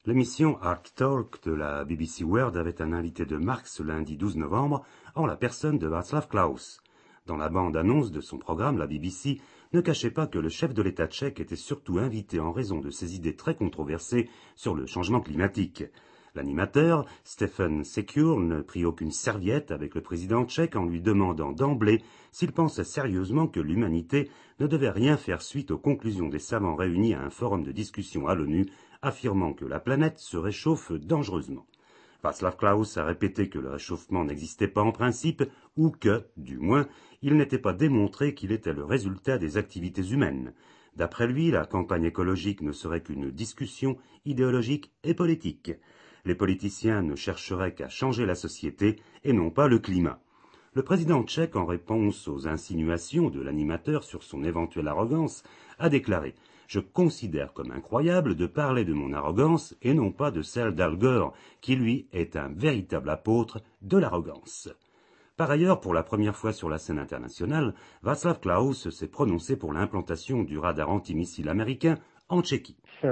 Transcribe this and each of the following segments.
L'émission Ark Talk de la BBC World avait un invité de marque ce lundi 12 novembre, en la personne de Václav Klaus. Dans la bande-annonce de son programme, la BBC ne cachait pas que le chef de l'État tchèque était surtout invité en raison de ses idées très controversées sur le changement climatique. L'animateur, Stefan Secure, ne prit aucune serviette avec le président tchèque en lui demandant d'emblée s'il pensait sérieusement que l'humanité ne devait rien faire suite aux conclusions des savants réunis à un forum de discussion à l'ONU, affirmant que la planète se réchauffe dangereusement. Václav Klaus a répété que le réchauffement n'existait pas en principe, ou que, du moins, il n'était pas démontré qu'il était le résultat des activités humaines. D'après lui, la campagne écologique ne serait qu'une discussion idéologique et politique. Les politiciens ne chercheraient qu'à changer la société et non pas le climat. Le président tchèque, en réponse aux insinuations de l'animateur sur son éventuelle arrogance, a déclaré « Je considère comme incroyable de parler de mon arrogance et non pas de celle d'Al Gore, qui lui est un véritable apôtre de l'arrogance. » Par ailleurs, pour la première fois sur la scène internationale, Václav Klaus s'est prononcé pour l'implantation du radar antimissile américain en Tchéquie.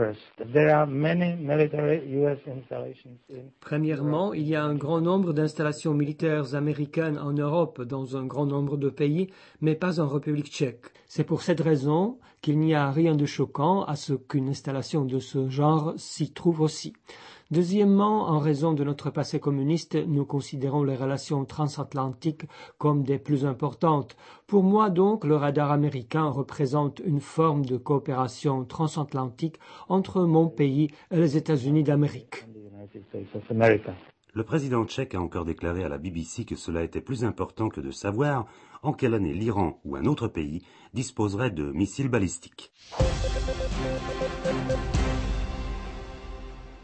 Premièrement, il y a un grand nombre d'installations militaires américaines en Europe dans un grand nombre de pays, mais pas en République tchèque. C'est pour cette raison qu'il n'y a rien de choquant à ce qu'une installation de ce genre s'y trouve aussi. Deuxièmement, en raison de notre passé communiste, nous considérons les relations transatlantiques comme des plus importantes. Pour moi, donc, le radar américain représente une forme de coopération transatlantique entre mon pays et les États-Unis d'Amérique. Le président tchèque a encore déclaré à la BBC que cela était plus important que de savoir en quelle année l'Iran ou un autre pays disposerait de missiles balistiques.